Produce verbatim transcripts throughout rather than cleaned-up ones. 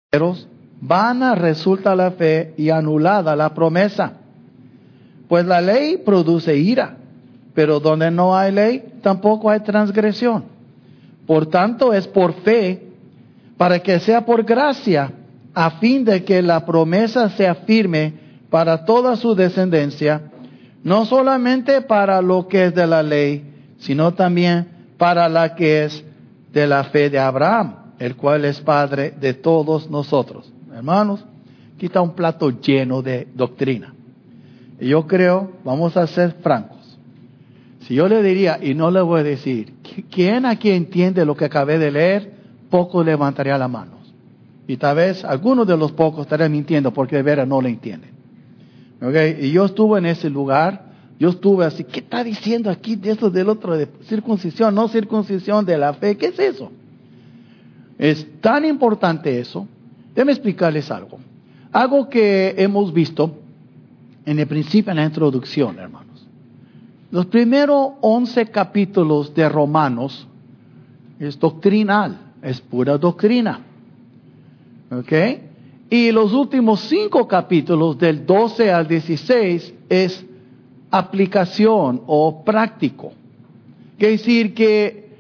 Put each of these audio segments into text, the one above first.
vana resulta la fe y anulada la promesa. Pues la ley produce ira, pero donde no hay ley, tampoco hay transgresión. Por tanto, es por fe, para que sea por gracia, a fin de que la promesa sea firme para toda su descendencia, no solamente para lo que es de la ley, sino también para la que es de la fe de Abraham, el cual es padre de todos nosotros. Hermanos, aquí está un plato lleno de doctrina. Y yo creo, vamos a ser francos, si yo le diría, y no le voy a decir, ¿quién aquí entiende lo que acabé de leer? Poco levantaría la mano. Y tal vez algunos de los pocos estarían mintiendo porque de veras no lo entienden. ¿Okay? Y yo estuve en ese lugar, yo estuve así, ¿qué está diciendo aquí de eso del otro, de circuncisión, no circuncisión de la fe? ¿Qué es eso? Es tan importante eso. Déjenme explicarles algo. Algo que hemos visto en el principio, en la introducción, hermanos. Los primeros once capítulos de Romanos es doctrinal, es pura doctrina. ¿Ok? Y los últimos cinco capítulos, del doce al dieciséis, es aplicación o práctico. Quiere decir que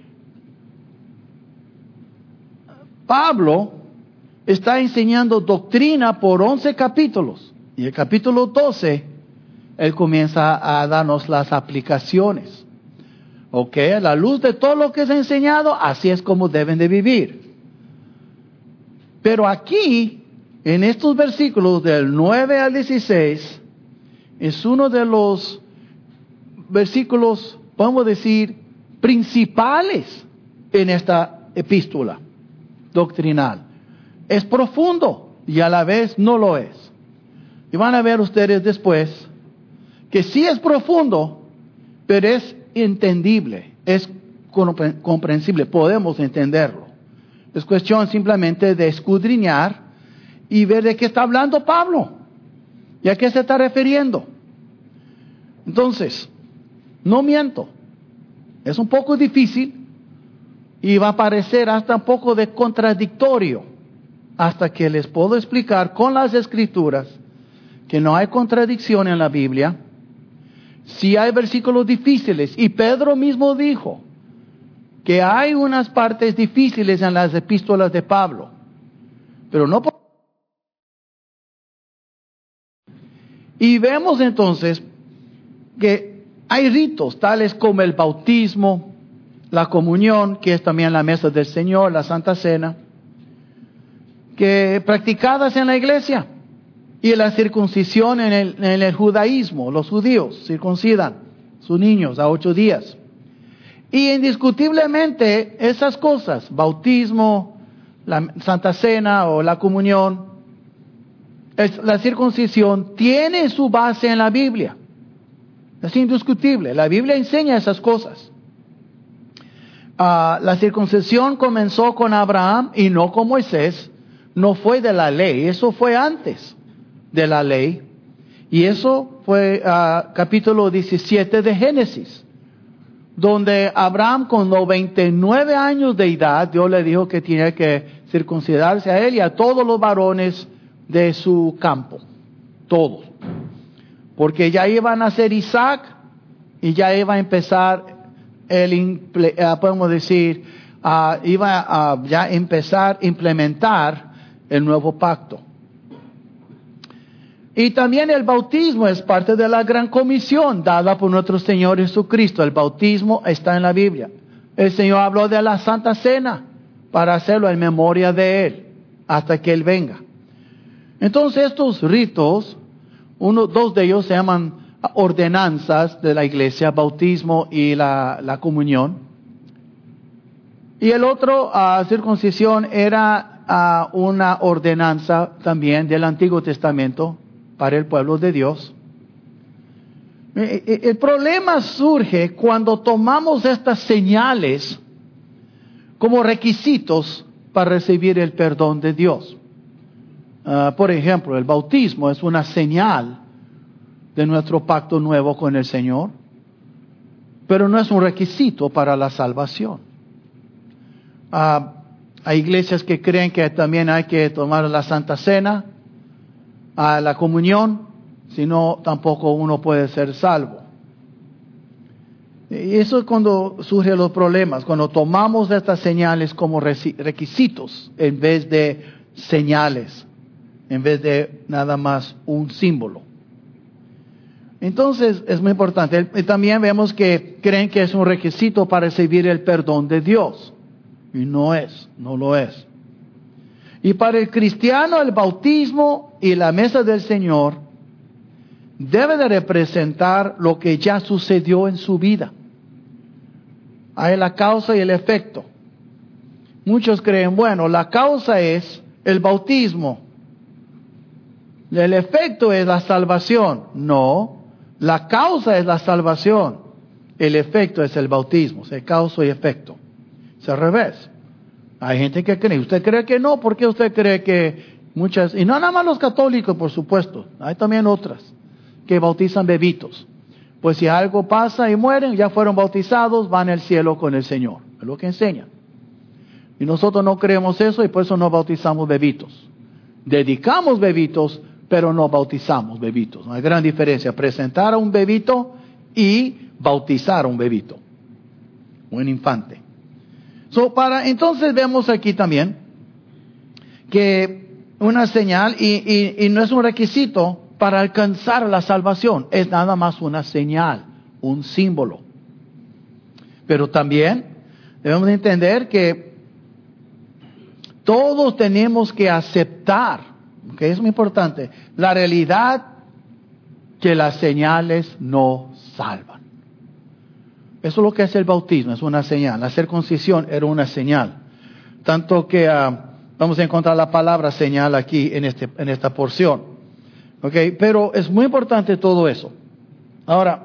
Pablo está enseñando doctrina por once capítulos. Y el capítulo doce, él comienza a darnos las aplicaciones. Ok, a la luz de todo lo que es enseñado, así es como deben de vivir. Pero aquí, en estos versículos del nueve al dieciséis, es uno de los versículos, podemos decir, principales en esta epístola doctrinal. Es profundo y a la vez no lo es. Y van a ver ustedes después que sí es profundo, pero es entendible, es comprensible, podemos entenderlo. Es cuestión simplemente de escudriñar y ver de qué está hablando Pablo y a qué se está refiriendo. Entonces, no miento, es un poco difícil y va a parecer hasta un poco de contradictorio hasta que les puedo explicar con las escrituras que no hay contradicción en la Biblia. Si hay versículos difíciles, y Pedro mismo dijo que hay unas partes difíciles en las epístolas de Pablo, pero no por... Y vemos entonces que hay ritos tales como el bautismo, la comunión, que es también la mesa del Señor, la Santa Cena, que practicadas en la iglesia. Y la circuncisión en el, en el judaísmo, los judíos circuncidan sus niños a ocho días. Y indiscutiblemente esas cosas, bautismo, la Santa Cena o la comunión, es, la circuncisión tiene su base en la Biblia. Es indiscutible, la Biblia enseña esas cosas. Uh, la circuncisión comenzó con Abraham y no con Moisés, no fue de la ley, eso fue antes de la ley, y eso fue uh, capítulo diecisiete de Génesis, donde Abraham con noventa y nueve años de edad, Dios le dijo que tenía que circuncidarse a él y a todos los varones de su campo, todos, porque ya iba a nacer Isaac y ya iba a empezar el, uh, podemos decir, uh, iba a ya empezar a implementar el nuevo pacto. Y también el bautismo es parte de la gran comisión dada por nuestro Señor Jesucristo. El bautismo está en la Biblia. El Señor habló de la Santa Cena para hacerlo en memoria de Él hasta que Él venga. Entonces estos ritos, uno, dos de ellos se llaman ordenanzas de la iglesia, bautismo y la, la comunión. Y el otro, uh, circuncisión, era uh, una ordenanza también del Antiguo Testamento para el pueblo de Dios. El problema surge cuando tomamos estas señales como requisitos para recibir el perdón de Dios. Uh, por ejemplo, el bautismo es una señal de nuestro pacto nuevo con el Señor, pero no es un requisito para la salvación. Uh, hay iglesias que creen que también hay que tomar la Santa Cena, a la comunión, si no, tampoco uno puede ser salvo. Y eso es cuando surgen los problemas, cuando tomamos estas señales como requisitos en vez de señales, en vez de nada más un símbolo. Entonces es muy importante. Y también vemos que creen que es un requisito para recibir el perdón de Dios. Y no es, no lo es. Y para el cristiano el bautismo y la mesa del Señor debe de representar lo que ya sucedió en su vida. Hay la causa y el efecto. Muchos creen, bueno, la causa es el bautismo. El efecto es la salvación. No, la causa es la salvación. El efecto es el bautismo, es causa y efecto. Es al revés. Hay gente que cree. ¿Usted cree que no? ¿Por qué usted cree que muchas? Y no nada más los católicos, por supuesto. Hay también otras que bautizan bebitos. Pues si algo pasa y mueren, ya fueron bautizados, van al cielo con el Señor. Es lo que enseñan. Y nosotros no creemos eso y por eso no bautizamos bebitos. Dedicamos bebitos, pero no bautizamos bebitos. Hay gran diferencia. Presentar a un bebito y bautizar a un bebito. Un infante. So, para, entonces vemos aquí también que una señal y, y, y no es un requisito para alcanzar la salvación, es nada más una señal, un símbolo. Pero también debemos entender que todos tenemos que aceptar, que es muy importante, la realidad que las señales no salvan. Eso es lo que es el bautismo, es una señal. La circuncisión era una señal. Tanto que uh, vamos a encontrar la palabra señal aquí en, este, en esta porción. Okay, pero es muy importante todo eso. Ahora,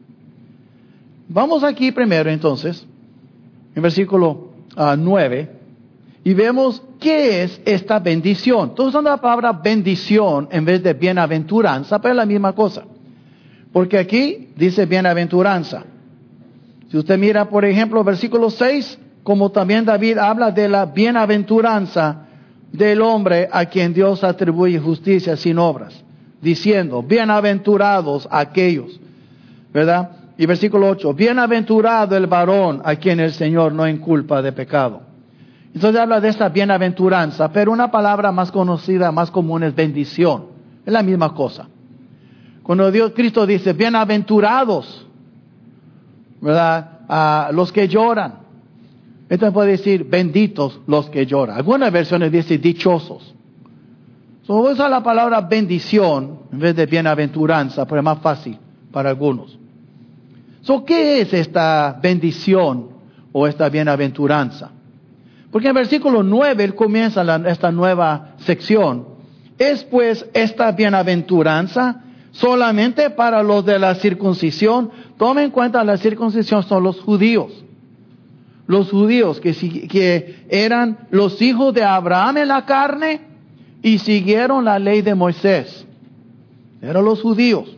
vamos aquí primero entonces, en versículo uh, nueve, y vemos qué es esta bendición. Todos usando la palabra bendición en vez de bienaventuranza, pero es la misma cosa. Porque aquí dice bienaventuranza. Si usted mira, por ejemplo, versículo seis, como también David habla de la bienaventuranza del hombre a quien Dios atribuye justicia sin obras, diciendo, bienaventurados aquellos, ¿verdad? Y versículo ocho, bienaventurado el varón a quien el Señor no inculpa de pecado. Entonces habla de esta bienaventuranza, pero una palabra más conocida, más común es bendición. Es la misma cosa. Cuando Dios, Cristo dice, bienaventurados, ¿verdad? A los que lloran. Entonces puede decir, benditos los que lloran. Algunas versiones dicen dichosos. So, voy a usar la palabra bendición en vez de bienaventuranza, pero es más fácil para algunos. So, ¿qué es esta bendición o esta bienaventuranza? Porque en versículo nueve él comienza la, esta nueva sección. ¿Es pues esta bienaventuranza solamente para los de la circuncisión? Tomen en cuenta, la circuncisión son los judíos. Los judíos que, que eran los hijos de Abraham en la carne y siguieron la ley de Moisés. Eran los judíos.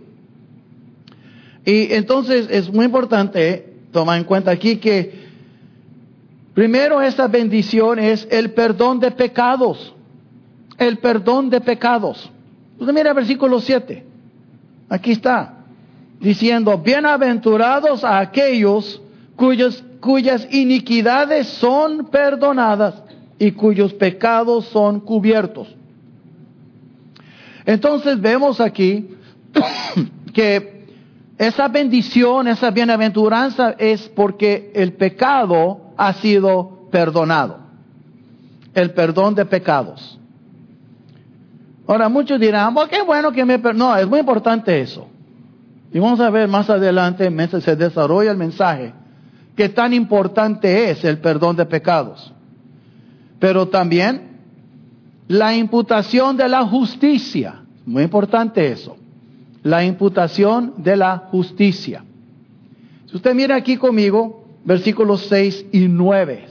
Y entonces es muy importante tomar en cuenta aquí que primero esta bendición es el perdón de pecados. El perdón de pecados. Entonces mira el versículo siete. Aquí está. Diciendo, bienaventurados a aquellos cuyos, cuyas iniquidades son perdonadas y cuyos pecados son cubiertos. Entonces vemos aquí que esa bendición, esa bienaventuranza es porque el pecado ha sido perdonado. El perdón de pecados. Ahora muchos dirán, oh, qué bueno que me perdonó. No, es muy importante eso. Y vamos a ver más adelante, mientras se desarrolla el mensaje, qué tan importante es el perdón de pecados. Pero también la imputación de la justicia. Muy importante eso. La imputación de la justicia. Si usted mira aquí conmigo, versículos seis y nueve.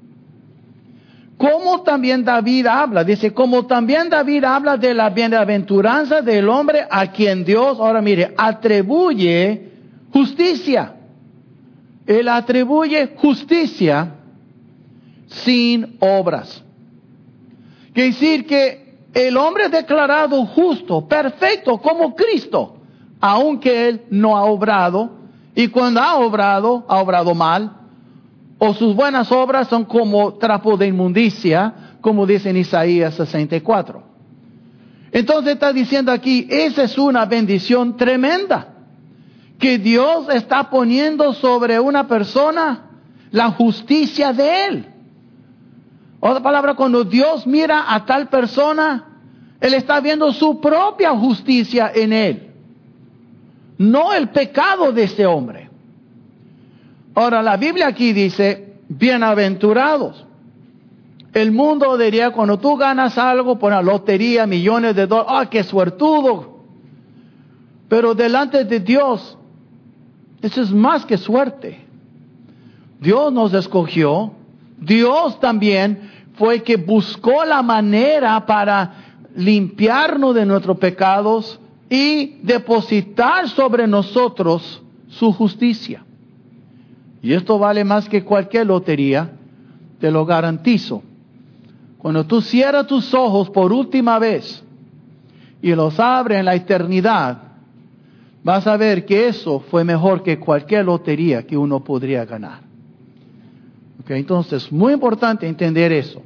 Como también David habla, dice, como también David habla de la bienaventuranza del hombre a quien Dios, ahora mire, atribuye justicia. Él atribuye justicia sin obras. Quiere decir que el hombre es declarado justo, perfecto, como Cristo, aunque él no ha obrado, y cuando ha obrado, ha obrado mal, o sus buenas obras son como trapo de inmundicia, como dice en Isaías sesenta y cuatro. Entonces está diciendo aquí, esa es una bendición tremenda, que Dios está poniendo sobre una persona la justicia de él. Otra palabra, cuando Dios mira a tal persona, Él está viendo su propia justicia en él, no el pecado de ese hombre. Ahora, la Biblia aquí dice, bienaventurados. El mundo diría, cuando tú ganas algo por la lotería, millones de dólares, ¡ah, qué suertudo! Pero delante de Dios, eso es más que suerte. Dios nos escogió. Dios también fue que buscó la manera para limpiarnos de nuestros pecados y depositar sobre nosotros su justicia. Y esto vale más que cualquier lotería, te lo garantizo. Cuando tú cierras tus ojos por última vez y los abres en la eternidad, vas a ver que eso fue mejor que cualquier lotería que uno podría ganar. Okay, entonces, es muy importante entender eso.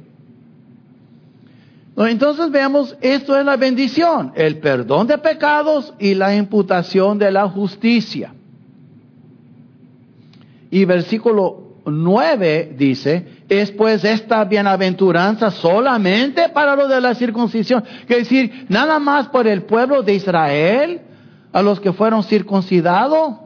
Entonces veamos, esto es la bendición, el perdón de pecados y la imputación de la justicia. Y versículo nueve dice, es pues esta bienaventuranza solamente para lo de la circuncisión. Quiere decir, nada más por el pueblo de Israel, a los que fueron circuncidados,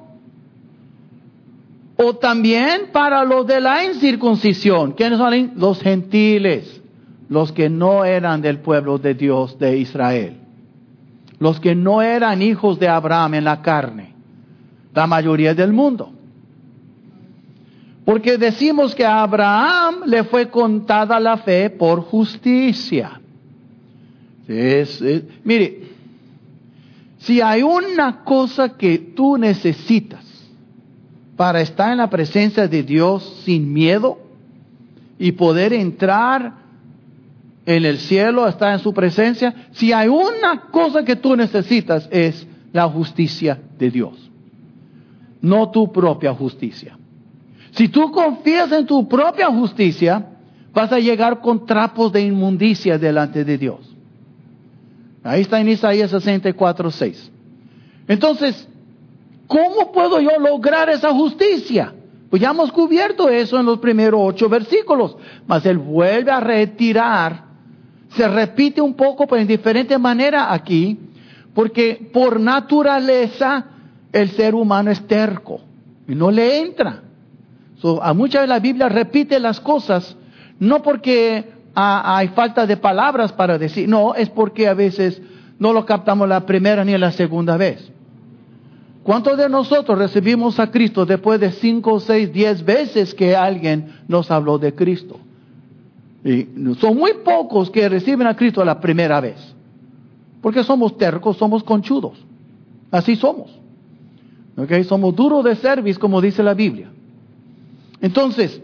o también para los de la incircuncisión. ¿Quiénes son? Los gentiles, los que no eran del pueblo de Dios de Israel, los que no eran hijos de Abraham en la carne, la mayoría del mundo. Porque decimos que a Abraham le fue contada la fe por justicia. Es, es, mire, si hay una cosa que tú necesitas para estar en la presencia de Dios sin miedo y poder entrar en el cielo, estar en su presencia, si hay una cosa que tú necesitas es la justicia de Dios, no tu propia justicia. Si tú confías en tu propia justicia, vas a llegar con trapos de inmundicia delante de Dios. Ahí está en Isaías sesenta y cuatro, seis. Entonces, ¿cómo puedo yo lograr esa justicia? Pues ya hemos cubierto eso en los primeros ocho versículos. Mas él vuelve a retirar, se repite un poco, pero en diferente manera aquí, porque por naturaleza el ser humano es terco y no le entra. So, a muchas veces la Biblia repite las cosas, no porque a, hay falta de palabras para decir, no, es porque a veces no lo captamos la primera ni la segunda vez. ¿Cuántos de nosotros recibimos a Cristo después de cinco, seis, diez veces que alguien nos habló de Cristo? Y son muy pocos que reciben a Cristo la primera vez, porque somos tercos, somos conchudos, así somos. ¿Okay? Somos duros de cerviz, como dice la Biblia. Entonces,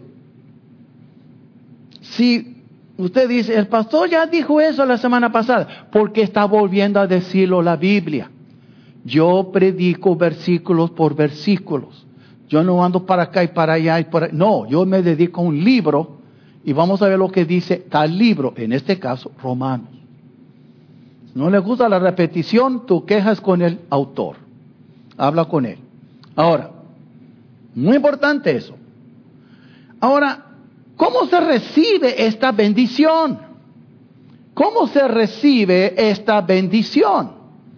si usted dice, el pastor ya dijo eso la semana pasada, ¿por qué está volviendo a decirlo la Biblia? Yo predico versículos por versículos. Yo no ando para acá y para allá y por allá. No, yo me dedico a un libro y vamos a ver lo que dice tal libro, en este caso, Romanos. Si no le gusta la repetición, tú quejas con el autor. Habla con él. Ahora, muy importante eso. Ahora, ¿cómo se recibe esta bendición? ¿Cómo se recibe esta bendición?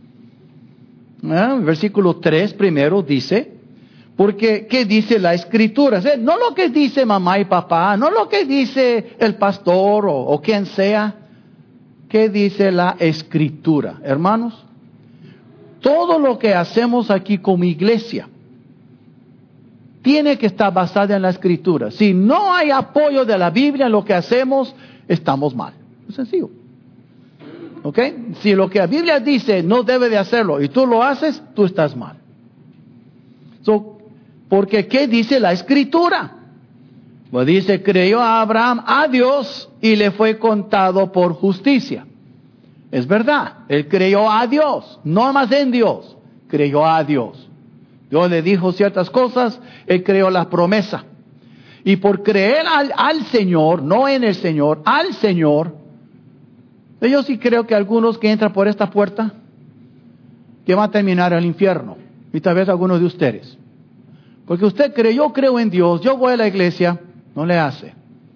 ¿Eh? Versículo tres primero dice, porque ¿qué dice la Escritura? ¿Eh? No lo que dice mamá y papá, no lo que dice el pastor o, o quien sea. ¿Qué dice la Escritura? Hermanos, todo lo que hacemos aquí como iglesia tiene que estar basada en la Escritura. Si no hay apoyo de la Biblia en lo que hacemos, estamos mal. Es sencillo. ¿Ok? Si lo que la Biblia dice no debe de hacerlo y tú lo haces, tú estás mal. So, porque ¿qué dice la Escritura? Pues dice, creyó a Abraham a Dios y le fue contado por justicia. Es verdad, él creyó a Dios, no más en Dios, creyó a Dios. Dios le dijo ciertas cosas, él creyó la promesa. Y por creer al, al Señor, no en el Señor, al Señor, yo sí creo que algunos que entran por esta puerta, que van a terminar en el infierno. Y tal vez algunos de ustedes. Porque usted cree, yo creo en Dios, yo voy a la iglesia, no le hace.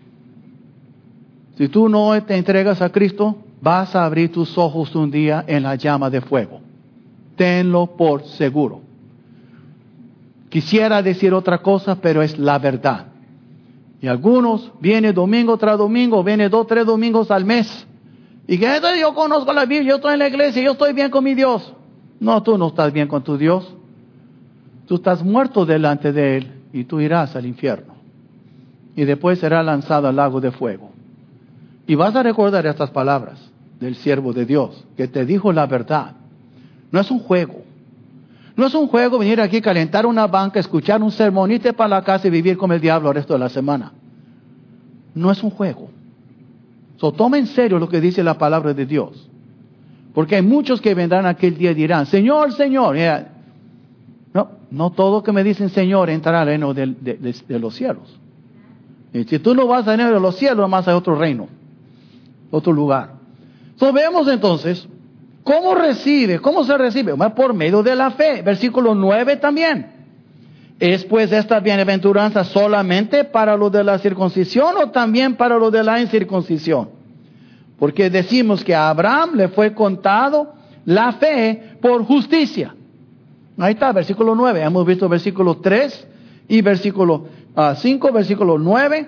Si tú no te entregas a Cristo, vas a abrir tus ojos un día en la llama de fuego. Tenlo por seguro. Quisiera decir otra cosa, pero es la verdad. Y algunos vienen domingo tras domingo, vienen dos, tres domingos al mes. Y que yo conozco la Biblia, yo estoy en la iglesia, yo estoy bien con mi Dios. No, tú no estás bien con tu Dios. Tú estás muerto delante de Él y tú irás al infierno. Y después será lanzado al lago de fuego. Y vas a recordar estas palabras del siervo de Dios, que te dijo la verdad. No es un juego. No es un juego venir aquí, calentar una banca, escuchar un sermón, irte para la casa y vivir con el diablo el resto de la semana. No es un juego. So, toma en serio lo que dice la palabra de Dios. Porque hay muchos que vendrán aquel día y dirán, Señor, Señor. Yeah. No, no todo que me dicen Señor entrará al reino de, de, de, de los cielos. Y si tú no vas al reino de los cielos, más a otro reino, otro lugar. So, vemos entonces, ¿cómo recibe? ¿Cómo se recibe? Por medio de la fe. Versículo nueve también. ¿Es pues esta bienaventuranza solamente para lo de la circuncisión o también para lo de la incircuncisión? Porque decimos que a Abraham le fue contado la fe por justicia. Ahí está, versículo nueve. Hemos visto versículo tres y versículo uh, cinco, versículo nueve.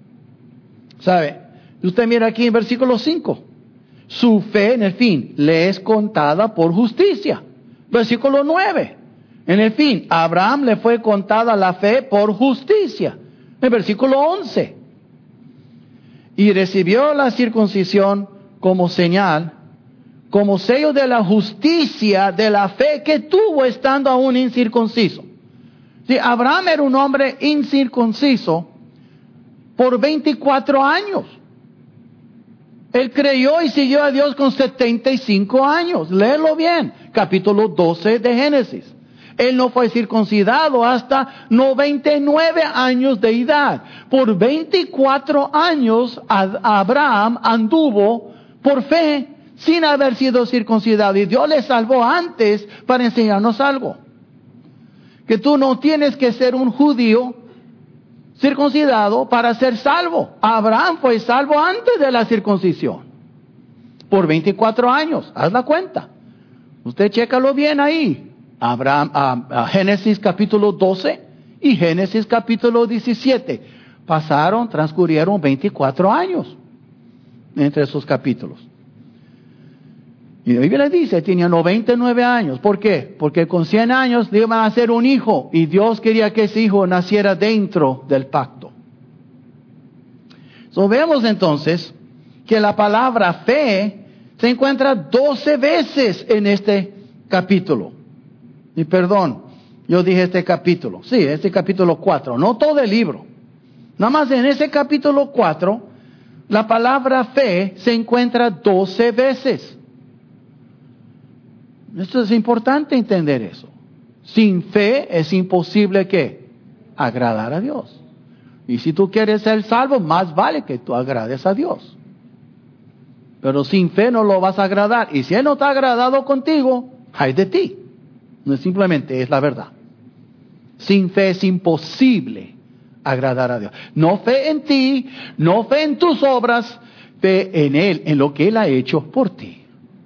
¿Sabe? Usted mira aquí en versículo cinco. Su fe, en el fin, le es contada por justicia. Versículo nueve. En el fin, a Abraham le fue contada la fe por justicia. En versículo once. Y recibió la circuncisión como señal, como sello de la justicia de la fe que tuvo estando aún incircunciso. Sí, Abraham era un hombre incircunciso por veinticuatro años. Él creyó y siguió a Dios con setenta y cinco años. Léelo bien, capítulo doce de Génesis. Él no fue circuncidado hasta noventa y nueve años de edad. Por veinticuatro años Abraham anduvo por fe sin haber sido circuncidado. Y Dios le salvó antes para enseñarnos algo. Que tú no tienes que ser un judío circuncidado para ser salvo. Abraham fue salvo antes de la circuncisión. Por veinticuatro años. Haz la cuenta. Usted chécalo bien ahí. Abraham, a, a Génesis capítulo doce y Génesis capítulo diecisiete. Pasaron, transcurrieron veinticuatro años entre esos capítulos. Y la Biblia dice, tenía noventa y nueve años. ¿Por qué? Porque con cien años le iban a hacer un hijo y Dios quería que ese hijo naciera dentro del pacto. So, vemos entonces que la palabra fe se encuentra doce veces en este capítulo. Y perdón, yo dije este capítulo. Sí, este capítulo cuatro, no todo el libro. Nada más en ese capítulo cuatro, la palabra fe se encuentra doce veces. Esto es importante entender eso. Sin fe es imposible que agradar a Dios. Y si tú quieres ser salvo, más vale que tú agrades a Dios. Pero sin fe no lo vas a agradar. Y si Él no te ha agradado contigo, ay de ti. No es simplemente, es la verdad. Sin fe es imposible agradar a Dios. No fe en ti, no fe en tus obras, fe en Él, en lo que Él ha hecho por ti.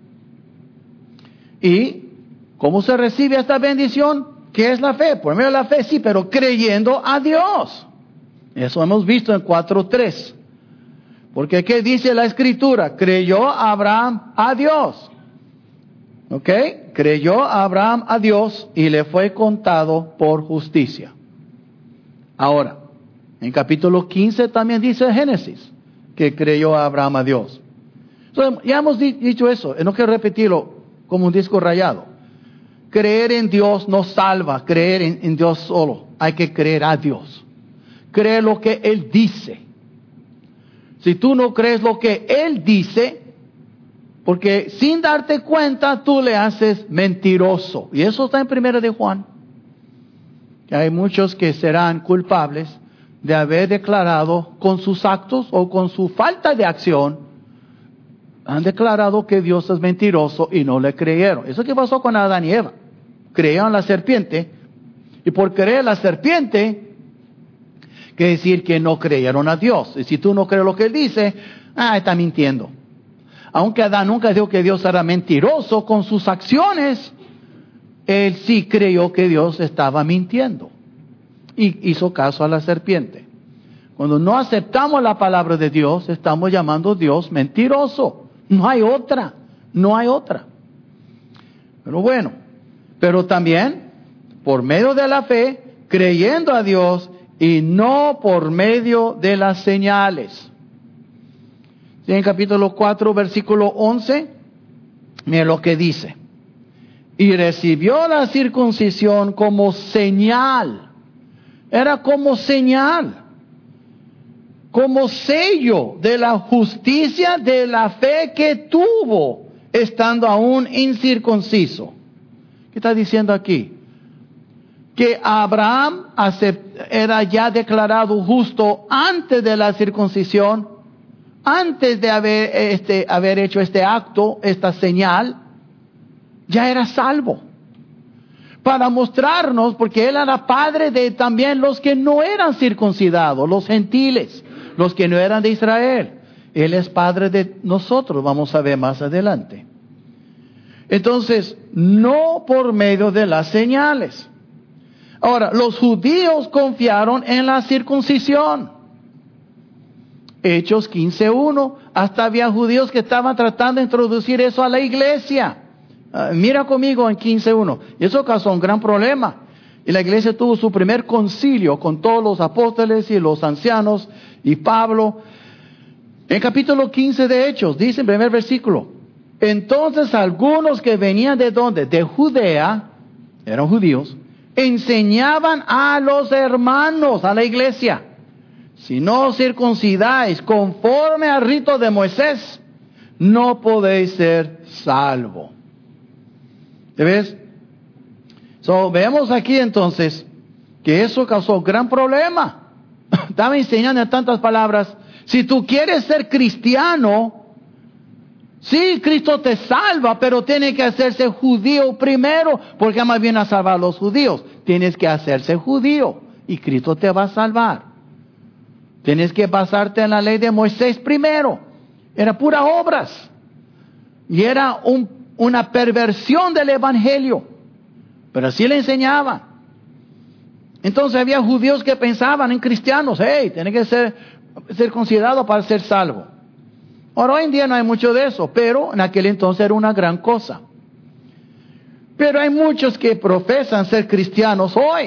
¿Y cómo se recibe esta bendición? ¿Qué es la fe? Por medio de la fe, sí, pero creyendo a Dios. Eso hemos visto en cuatro tres. Porque ¿qué dice la Escritura? Creyó Abraham a Dios. ¿Ok? Creyó Abraham a Dios y le fue contado por justicia. Ahora, en capítulo quince también dice Génesis que creyó Abraham a Dios. Entonces, ya hemos dicho eso, no quiero repetirlo como un disco rayado. Creer en Dios no salva, creer en, en Dios solo. Hay que creer a Dios. cree lo que Él dice. Si tú no crees lo que Él dice, porque sin darte cuenta tú le haces mentiroso. Y eso está en Primera de Juan. Que hay muchos que serán culpables de haber declarado con sus actos o con su falta de acción, han declarado que Dios es mentiroso y no le creyeron. Eso que pasó con Adán y Eva. Creyeron la serpiente, y por creer la serpiente, quiere decir que no creyeron a Dios. Y si tú no crees lo que Él dice, ah, está mintiendo. Aunque Adán nunca dijo que Dios era mentiroso con sus acciones, él sí creyó que Dios estaba mintiendo. Y hizo caso a la serpiente. Cuando no aceptamos la palabra de Dios, estamos llamando a Dios mentiroso. No hay otra, no hay otra. Pero bueno, pero también por medio de la fe, creyendo a Dios y no por medio de las señales. En capítulo cuatro, versículo once, mire lo que dice. Y recibió la circuncisión como señal. Era como señal. Como sello de la justicia de la fe que tuvo, estando aún incircunciso. ¿Qué está diciendo aquí? Que Abraham era ya declarado justo antes de la circuncisión. Antes de haber, este, haber hecho este acto, esta señal, ya era salvo. Para mostrarnos, porque Él era padre de también los que no eran circuncidados, los gentiles, los que no eran de Israel. Él es padre de nosotros, vamos a ver más adelante. Entonces, no por medio de las señales. Ahora, los judíos confiaron en la circuncisión. Hechos quince uno, hasta había judíos que estaban tratando de introducir eso a la iglesia. Uh, mira conmigo en quince uno. Y eso causó un gran problema. Y la iglesia tuvo su primer concilio con todos los apóstoles y los ancianos y Pablo. En capítulo quince de Hechos, dice en primer versículo, entonces algunos que venían de dónde? De Judea, eran judíos, enseñaban a los hermanos, a la iglesia, si no os circuncidáis conforme al rito de Moisés, no podéis ser salvos. ¿Te ves? So, vemos aquí entonces que eso causó gran problema. Estaba enseñando en tantas palabras, si tú quieres ser cristiano, sí, Cristo te salva, pero tiene que hacerse judío primero, porque más bien a salvar a los judíos. Tienes que hacerse judío y Cristo te va a salvar. Tienes que basarte en la ley de Moisés primero. Era pura obras. Y era un, una perversión del evangelio. Pero así le enseñaban. Entonces había judíos que pensaban en cristianos. Hey, tiene que ser circuncidado para ser salvo. Ahora hoy en día no hay mucho de eso. Pero en aquel entonces era una gran cosa. Pero hay muchos que profesan ser cristianos hoy.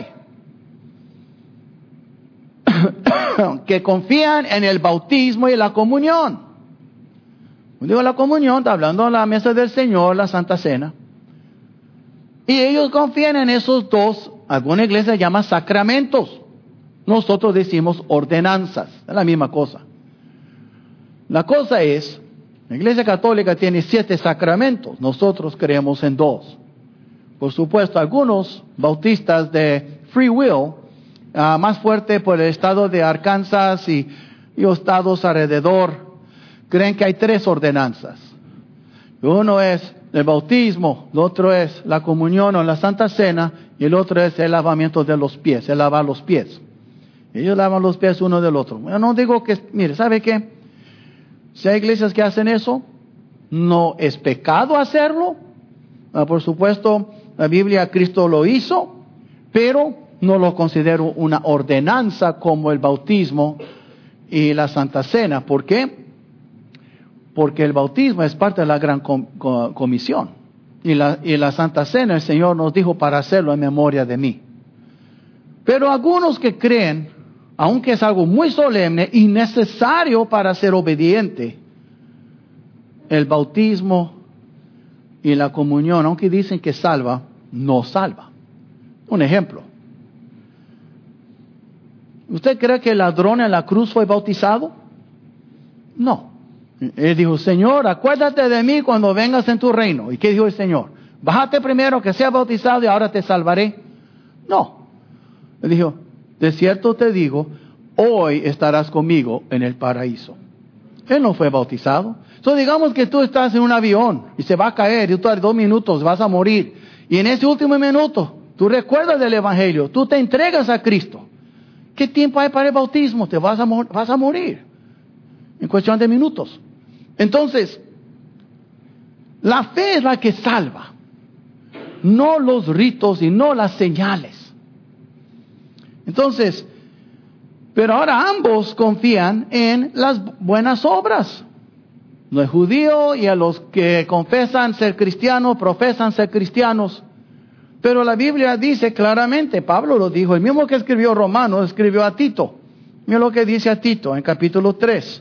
Que confían en el bautismo y la comunión. Cuando digo la comunión, está hablando de la mesa del Señor, la Santa Cena. Y ellos confían en esos dos, alguna iglesia llama sacramentos. Nosotros decimos ordenanzas, es la misma cosa. La cosa es, la iglesia católica tiene siete sacramentos, nosotros creemos en dos. Por supuesto, algunos bautistas de free will, Uh, más fuerte por el estado de Arkansas y, y estados alrededor, creen que hay tres ordenanzas. Uno es el bautismo, el otro es la comunión o la Santa Cena, y el otro es el lavamiento de los pies, el lavar los pies. Ellos lavan los pies uno del otro. Yo no digo que, mire, ¿sabe qué? Si hay iglesias que hacen eso, no es pecado hacerlo. Uh, por supuesto, la Biblia, Cristo lo hizo, pero no lo considero una ordenanza como el bautismo y la Santa Cena. ¿Por qué? Porque el bautismo es parte de la gran com- com- comisión. Y la, y la Santa Cena, el Señor nos dijo para hacerlo en memoria de mí. Pero algunos que creen, aunque es algo muy solemne y necesario para ser obediente, el bautismo y la comunión, aunque dicen que salva, no salva. Un ejemplo. ¿Usted cree que el ladrón en la cruz fue bautizado? No. Él dijo, Señor, acuérdate de mí cuando vengas en tu reino. ¿Y qué dijo el Señor? Bájate primero, que sea bautizado y ahora te salvaré. No. Él dijo, de cierto te digo, hoy estarás conmigo en el paraíso. Él no fue bautizado. Entonces digamos que tú estás en un avión y se va a caer y tú a dos minutos vas a morir. Y en ese último minuto, tú recuerdas del Evangelio, tú te entregas a Cristo. ¿Qué tiempo hay para el bautismo? Te vas a, vas a morir. En cuestión de minutos. Entonces, la fe es la que salva. No los ritos y no las señales. Entonces, pero ahora ambos confían en las buenas obras. No es judío y a los que confesan ser cristianos, profesan ser cristianos. Pero la Biblia dice claramente, Pablo lo dijo, el mismo que escribió Romanos, escribió a Tito. Mira lo que dice a Tito en capítulo tres.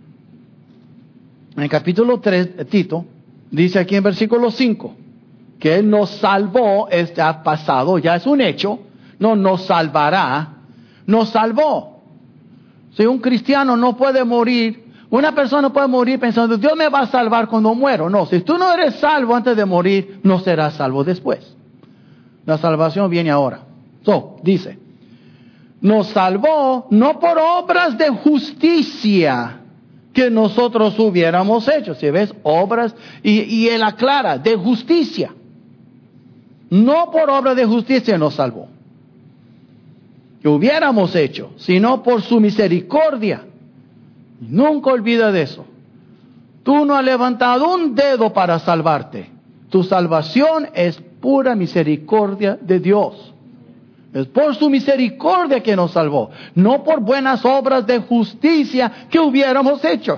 En el capítulo tres, Tito, dice aquí en versículo cinco, que Él nos salvó, es ya pasado, ya es un hecho, no nos salvará, nos salvó. Si un cristiano no puede morir, una persona no puede morir pensando, Dios me va a salvar cuando muero. No, si tú no eres salvo antes de morir, no serás salvo después. La salvación viene ahora. So, dice, nos salvó no por obras de justicia que nosotros hubiéramos hecho. Si ves, obras, y, y él aclara, de justicia. No por obra de justicia nos salvó, que hubiéramos hecho, sino por su misericordia. Nunca olvida de eso. Tú no has levantado un dedo para salvarte. Tu salvación es pura misericordia de Dios. Es por su misericordia que nos salvó, no por buenas obras de justicia que hubiéramos hecho.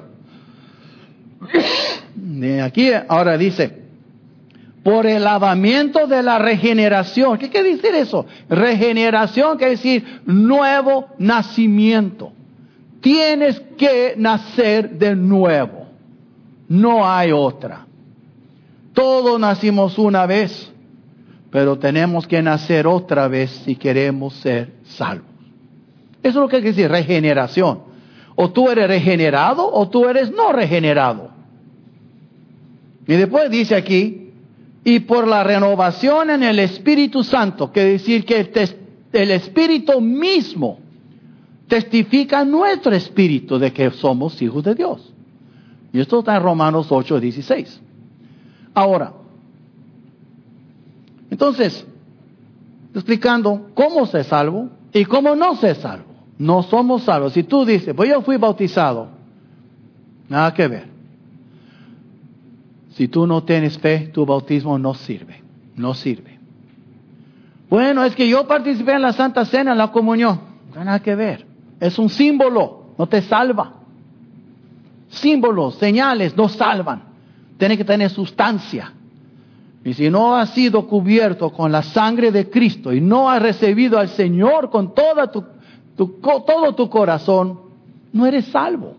Aquí ahora dice, por el lavamiento de la regeneración. ¿Qué quiere decir eso? Regeneración quiere decir nuevo nacimiento. Tienes que nacer de nuevo. No hay otra. Todos nacimos una vez, pero tenemos que nacer otra vez si queremos ser salvos. Eso es lo que quiere decir regeneración. O tú eres regenerado o tú eres no regenerado. Y después dice aquí, y por la renovación en el Espíritu Santo, quiere decir que el, tes, el Espíritu mismo testifica a nuestro espíritu de que somos hijos de Dios. Y esto está en Romanos ocho dieciséis. Ahora, entonces, explicando cómo se salvo y cómo no se salvo. No somos salvos. Si tú dices, pues yo fui bautizado, nada que ver. Si tú no tienes fe, tu bautismo no sirve. No sirve. Bueno, es que yo participé en la Santa Cena, en la comunión. No hay nada que ver. Es un símbolo, no te salva. Símbolos, señales, no salvan. Tiene que tener sustancia. Y si no has sido cubierto con la sangre de Cristo y no has recibido al Señor con toda tu, tu, todo tu corazón, no eres salvo.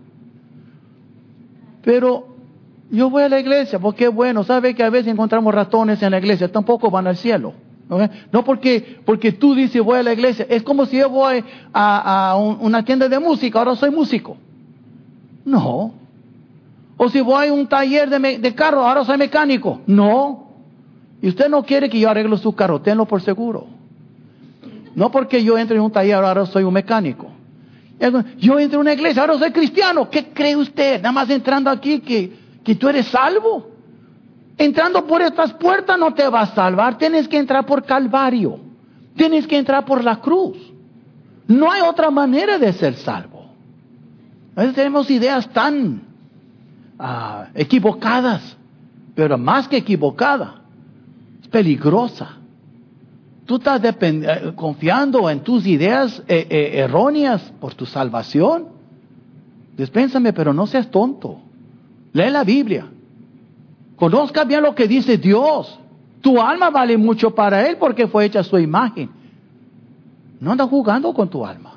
Pero yo voy a la iglesia porque es bueno. ¿Sabe que a veces encontramos ratones en la iglesia? Tampoco van al cielo. ¿Okay? No porque, porque tú dices voy a la iglesia. Es como si yo voy a, a un, una tienda de música, ahora soy músico. No. O si voy a un taller de, me, de carro, ahora soy mecánico. No. Y usted no quiere que yo arregle su carro, tenlo por seguro. No porque yo entre en un taller, ahora soy un mecánico. Yo entro en una iglesia, ahora soy cristiano. ¿Qué cree usted? Nada más entrando aquí que, que tú eres salvo. Entrando por estas puertas no te va a salvar. Tienes que entrar por Calvario. Tienes que entrar por la cruz. No hay otra manera de ser salvo. A veces tenemos ideas tan uh, equivocadas, pero más que equivocada, es peligrosa. Tú estás depend- confiando en tus ideas eh, eh, erróneas por tu salvación. Dispénsame, pero no seas tonto. Lee la Biblia. Conozca bien lo que dice Dios. Tu alma vale mucho para Él porque fue hecha a su imagen. No anda jugando con tu alma.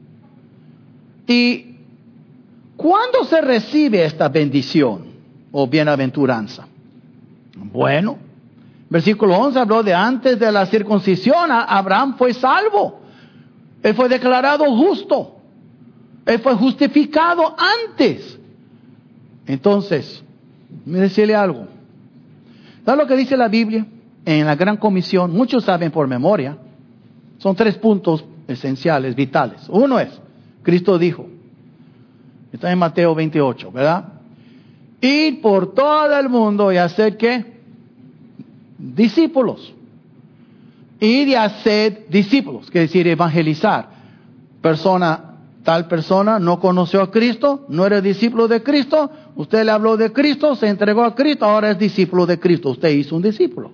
¿Y cuándo se recibe esta bendición o bienaventuranza? Bueno, versículo once habló de antes de la circuncisión, Abraham fue salvo. Él fue declarado justo. Él fue justificado antes. Entonces, me decirle algo. ¿Sabes lo que dice la Biblia? En la Gran Comisión, muchos saben por memoria. Son tres puntos esenciales, vitales. Uno es, Cristo dijo, está en Mateo veintiocho, ¿verdad? Ir por todo el mundo y hacer ¿qué? Discípulos. Ir y hacer discípulos, que decir evangelizar. Persona, tal persona no conoció a Cristo, no era discípulo de Cristo, usted le habló de Cristo, se entregó a Cristo, ahora es discípulo de Cristo, usted hizo un discípulo.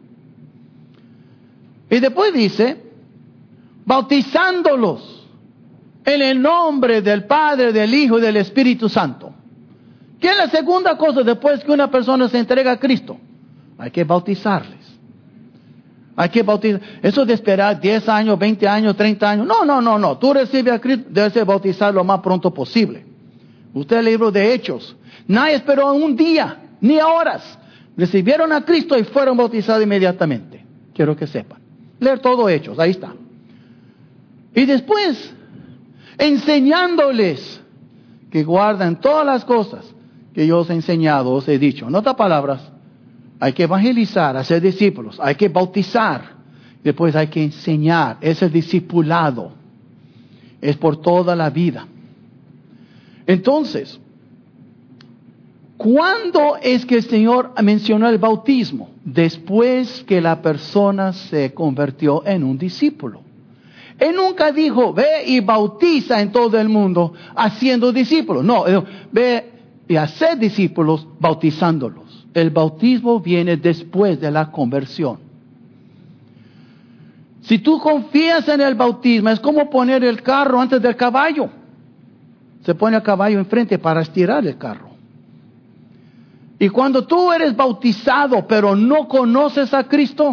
Y después dice, bautizándolos en el nombre del Padre, del Hijo y del Espíritu Santo. ¿Qué es la segunda cosa después que una persona se entrega a Cristo? Hay que bautizarles. Hay que bautizar. Eso de esperar diez años, veinte años, treinta años. No, no, no, no. Tú recibes a Cristo, debes bautizar lo más pronto posible. Usted el libro de Hechos. Nadie esperó un día, ni a horas. Recibieron a Cristo y fueron bautizados inmediatamente. Quiero que sepan. Leer todo Hechos, ahí está. Y después, enseñándoles que guarden todas las cosas que yo os he enseñado, os he dicho. En otras palabras, hay que evangelizar, hacer discípulos, hay que bautizar, después hay que enseñar. Ese discipulado es por toda la vida. Entonces, ¿cuándo es que el Señor mencionó el bautismo? Después que la persona se convirtió en un discípulo. Él nunca dijo, ve y bautiza en todo el mundo haciendo discípulos. No, ve y hacer discípulos bautizándolos. El bautismo viene después de la conversión. Si tú confías en el bautismo, es como poner el carro antes del caballo. Se pone el caballo enfrente para estirar el carro. Y cuando tú eres bautizado, pero no conoces a Cristo,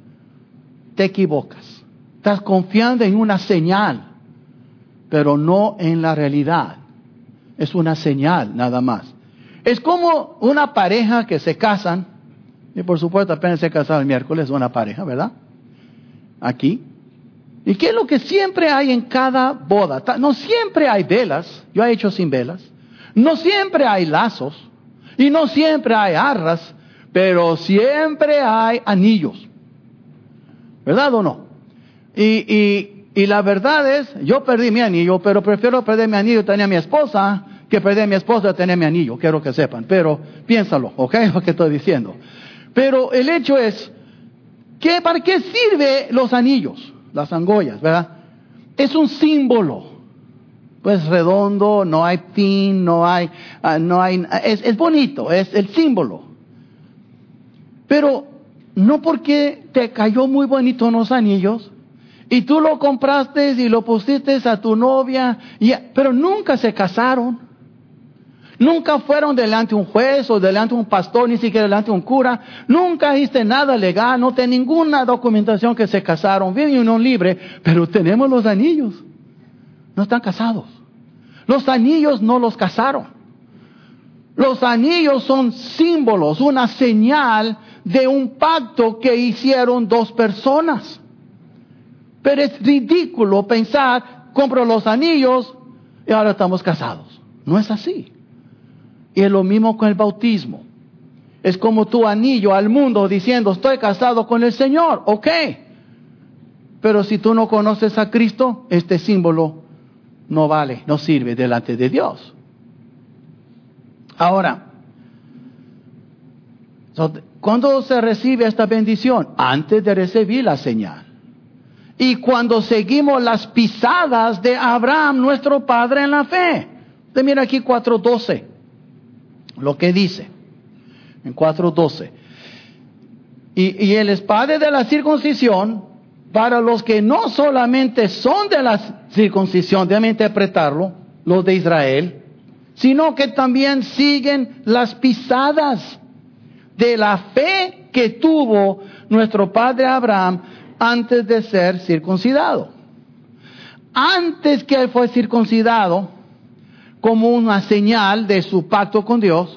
te equivocas. Estás confiando en una señal, pero no en la realidad. Es una señal nada más. Es como una pareja que se casan, y por supuesto apenas se casaron el miércoles, una pareja, ¿verdad? Aquí. ¿Y qué es lo que siempre hay en cada boda? No siempre hay velas, yo he hecho sin velas. No siempre hay lazos, y no siempre hay arras, pero siempre hay anillos. ¿Verdad o no? Y, y, y la verdad es, yo perdí mi anillo, pero prefiero perder mi anillo y tener a mi esposa que perder a mi esposa y tener mi anillo, quiero que sepan. Pero piénsalo, ¿ok? Lo que estoy diciendo. Pero el hecho es, ¿qué, ¿para qué sirve los anillos? Las argollas, ¿verdad? Es un símbolo. Pues redondo, no hay pin, no hay, uh, no hay, es, es bonito, es el símbolo. Pero no porque te cayó muy bonito los anillos, y tú lo compraste y lo pusiste a tu novia, y, pero nunca se casaron. Nunca fueron delante de un juez o delante de un pastor, ni siquiera delante de un cura. Nunca hiciste nada legal, no tenés ninguna documentación que se casaron. Viven en unión libre, pero tenemos los anillos. No están casados. Los anillos no los casaron. Los anillos son símbolos, una señal de un pacto que hicieron dos personas. Pero es ridículo pensar, compro los anillos y ahora estamos casados. No es así. Y es lo mismo con el bautismo. Es como tu anillo al mundo diciendo, estoy casado con el Señor, ok. Pero si tú no conoces a Cristo, este símbolo no vale, no sirve delante de Dios. Ahora, ¿cuándo se recibe esta bendición? Antes de recibir la señal. Y cuando seguimos las pisadas de Abraham, nuestro padre en la fe. Usted mira aquí cuatro doce. Lo que dice en cuatro doce. Y, y él es padre de la circuncisión para los que no solamente son de la circuncisión, déjame interpretarlo, los de Israel, sino que también siguen las pisadas de la fe que tuvo nuestro padre Abraham antes de ser circuncidado. Antes que él fue circuncidado, como una señal de su pacto con Dios,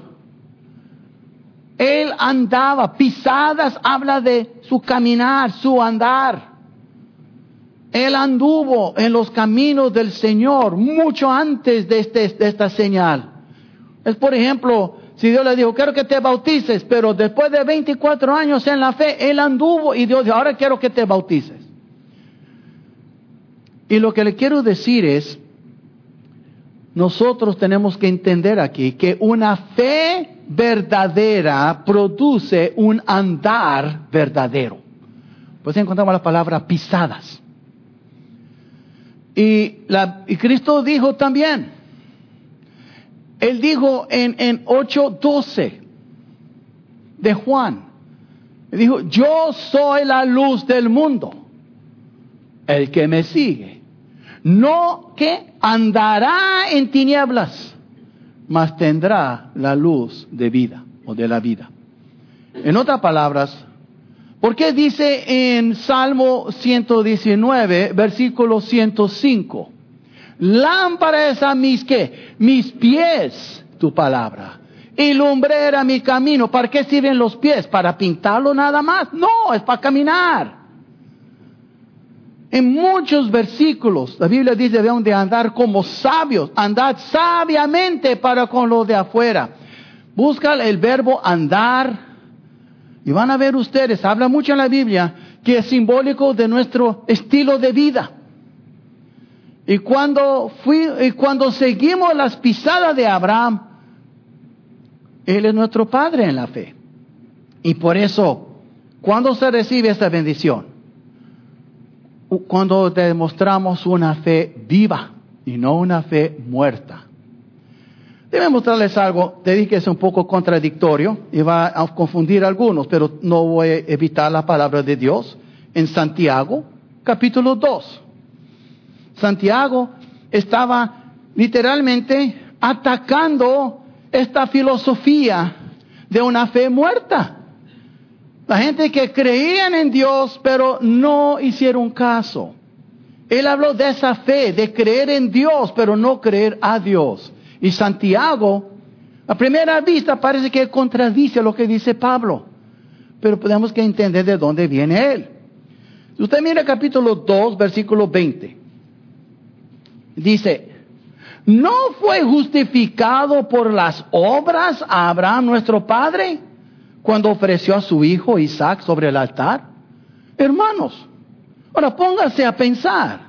él andaba, pisadas habla de su caminar, su andar. Él anduvo en los caminos del Señor mucho antes de, este, de esta señal. Es, por ejemplo, si Dios le dijo, quiero que te bautices, pero después de veinticuatro años en la fe, Él anduvo y Dios dijo, ahora quiero que te bautices. Y lo que le quiero decir es, nosotros tenemos que entender aquí que una fe verdadera produce un andar verdadero. Pues encontramos la palabra pisadas. Y, la, y Cristo dijo también, Él dijo en, en ocho doce de Juan, dijo, yo soy la luz del mundo, el que me sigue, no que andará en tinieblas, mas tendrá la luz de vida o de la vida. En otras palabras, ¿por qué dice en Salmo ciento diecinueve, versículo ciento cinco? Lámpara es a mis, ¿qué? Mis pies, tu palabra, y lumbrera mi camino. ¿Para qué sirven los pies? ¿Para pintarlo nada más? No, es para caminar. En muchos versículos, la Biblia dice, debemos de andar como sabios, andad sabiamente para con lo de afuera. Busca el verbo andar, y van a ver ustedes, habla mucho en la Biblia, que es simbólico de nuestro estilo de vida. Y cuando fui, y cuando seguimos las pisadas de Abraham, Él es nuestro Padre en la fe. Y por eso, ¿cuándo se recibe esta bendición? Cuando demostramos una fe viva y no una fe muerta. Debe mostrarles algo, te dije que es un poco contradictorio y va a confundir a algunos, pero no voy a evitar la palabra de Dios. En Santiago, capítulo dos. Santiago estaba literalmente atacando esta filosofía de una fe muerta. La gente que creían en Dios, pero no hicieron caso. Él habló de esa fe, de creer en Dios, pero no creer a Dios. Y Santiago, a primera vista, parece que contradice lo que dice Pablo. Pero tenemos que entender de dónde viene él. Si usted mira capítulo dos, versículo veinte. Dice, ¿no fue justificado por las obras a Abraham nuestro padre cuando ofreció a su hijo Isaac sobre el altar? Hermanos, ahora póngase a pensar.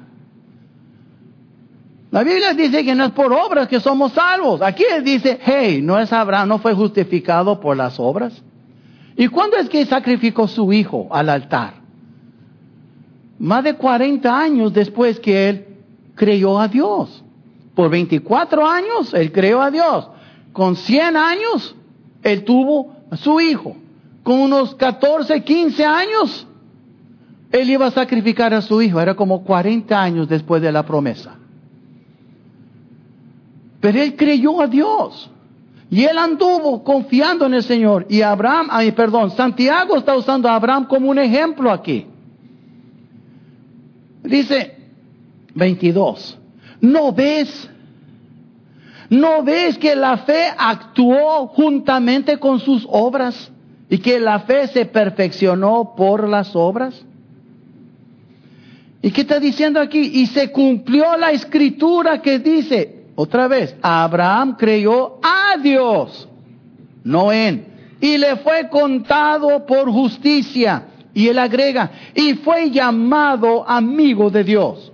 La Biblia dice que no es por obras que somos salvos. Aquí él dice, hey, no es Abraham, no fue justificado por las obras. ¿Y cuándo es que sacrificó su hijo al altar? Más de cuarenta años después que él creyó a Dios. Por veinticuatro años él creyó a Dios. Con cien años él tuvo a su hijo. Con unos catorce, quince años él iba a sacrificar a su hijo. Era como cuarenta años después de la promesa. Pero él creyó a Dios. Y él anduvo confiando en el Señor. Y Abraham, ay, perdón, Santiago está usando a Abraham como un ejemplo aquí. Dice veintidós. ¿No ves? ¿No ves que la fe actuó juntamente con sus obras? Y que la fe se perfeccionó por las obras. ¿Y qué está diciendo aquí? Y se cumplió la escritura que dice, otra vez, Abraham creyó a Dios, no en, y le fue contado por justicia. Y él agrega, y fue llamado amigo de Dios.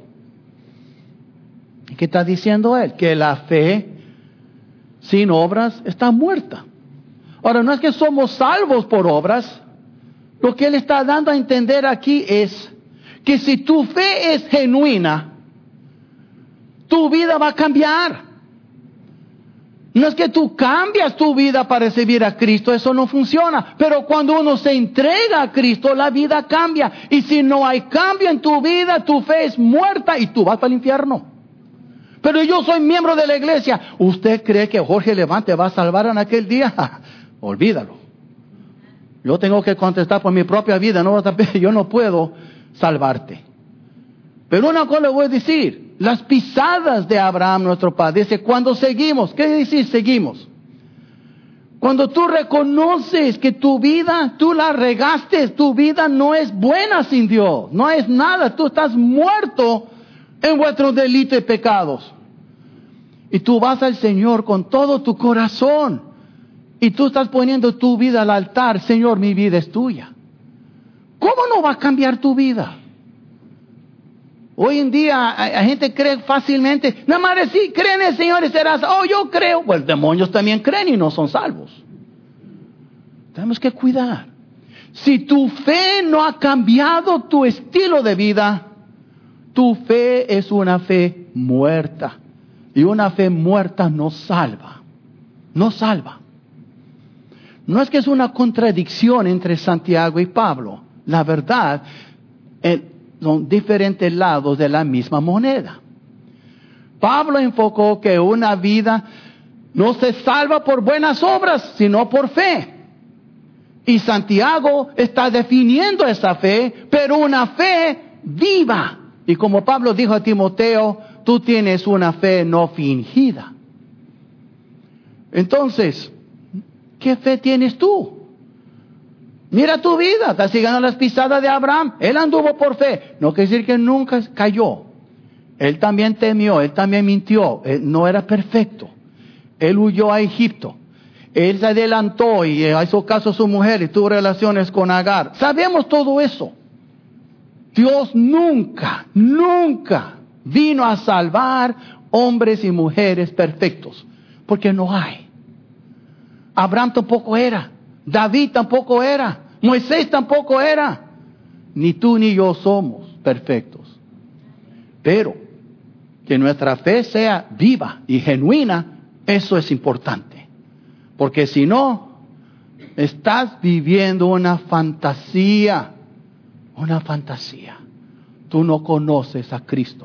¿Y qué está diciendo él? Que la fe sin obras está muerta. Ahora, no es que somos salvos por obras. Lo que él está dando a entender aquí es que si tu fe es genuina, tu vida va a cambiar. No es que tú cambias tu vida para recibir a Cristo, eso no funciona. Pero cuando uno se entrega a Cristo, la vida cambia. Y si no hay cambio en tu vida, tu fe es muerta y tú vas para el infierno. Pero yo soy miembro de la iglesia. ¿Usted cree que Jorge Levante va a salvar en aquel día? Olvídalo. Yo tengo que contestar por mi propia vida. No, yo no puedo salvarte. Pero una cosa le voy a decir. Las pisadas de Abraham, nuestro padre. Dice, cuando seguimos. ¿Qué decir seguimos? Cuando tú reconoces que tu vida, tú la regaste, tu vida no es buena sin Dios, no es nada, tú estás muerto en vuestros delitos y pecados. Y tú vas al Señor con todo tu corazón, y tú estás poniendo tu vida al altar. Señor, mi vida es tuya. ¿Cómo no va a cambiar tu vida? Hoy en día, la gente cree fácilmente, nada más decir, cree en el Señor y serás, oh, yo creo. Pues demonios también creen y no son salvos. Tenemos que cuidar. Si tu fe no ha cambiado tu estilo de vida, tu fe es una fe muerta. Y una fe muerta no salva. No salva. No es que es una contradicción entre Santiago y Pablo. La verdad, eh, son diferentes lados de la misma moneda. Pablo enfocó que una vida no se salva por buenas obras, sino por fe. Y Santiago está definiendo esa fe, pero una fe viva. Y como Pablo dijo a Timoteo, tú tienes una fe no fingida. Entonces, ¿qué fe tienes tú? Mira tu vida, estás siguiendo las pisadas de Abraham. Él anduvo por fe. No quiere decir que nunca cayó. Él también temió, él también mintió. Él no era perfecto. Él huyó a Egipto. Él se adelantó y hizo caso a su mujer y tuvo relaciones con Agar. Sabemos todo eso. Dios nunca, nunca vino a salvar hombres y mujeres perfectos. Porque no hay. Abraham tampoco era. David tampoco era. Moisés tampoco era. Ni tú ni yo somos perfectos. Pero que nuestra fe sea viva y genuina, eso es importante. Porque si no, estás viviendo una fantasía. Una fantasía. Tú no conoces a Cristo.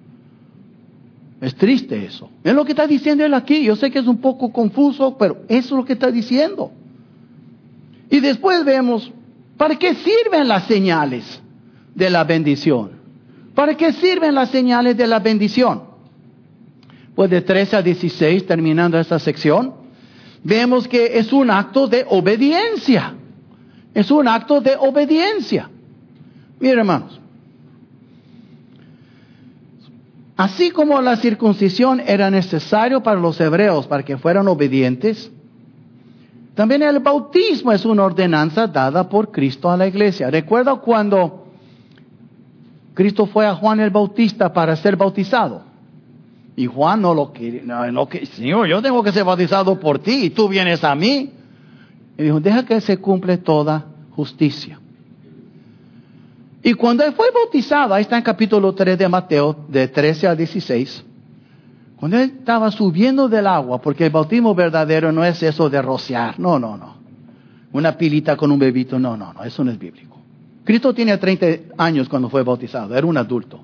Es triste eso. Es lo que está diciendo él aquí. Yo sé que es un poco confuso, pero eso es lo que está diciendo. Y después vemos, ¿para qué sirven las señales de la bendición? ¿Para qué sirven las señales de la bendición? Pues de trece a dieciséis, terminando esta sección, vemos que es un acto de obediencia. Es un acto de obediencia. Miren, hermanos, así como la circuncisión era necesario para los hebreos para que fueran obedientes, también el bautismo es una ordenanza dada por Cristo a la iglesia. Recuerda cuando Cristo fue a Juan el Bautista para ser bautizado. Y Juan no lo quiere, no, no, Señor, yo tengo que ser bautizado por ti y tú vienes a mí. Y dijo, deja que se cumple toda justicia. Y cuando él fue bautizado, ahí está en capítulo tres de Mateo, de trece a dieciséis, cuando él estaba subiendo del agua, porque el bautismo verdadero no es eso de rociar, no, no, no. Una pilita con un bebito, no, no, no, eso no es bíblico. Cristo tenía treinta años cuando fue bautizado, era un adulto.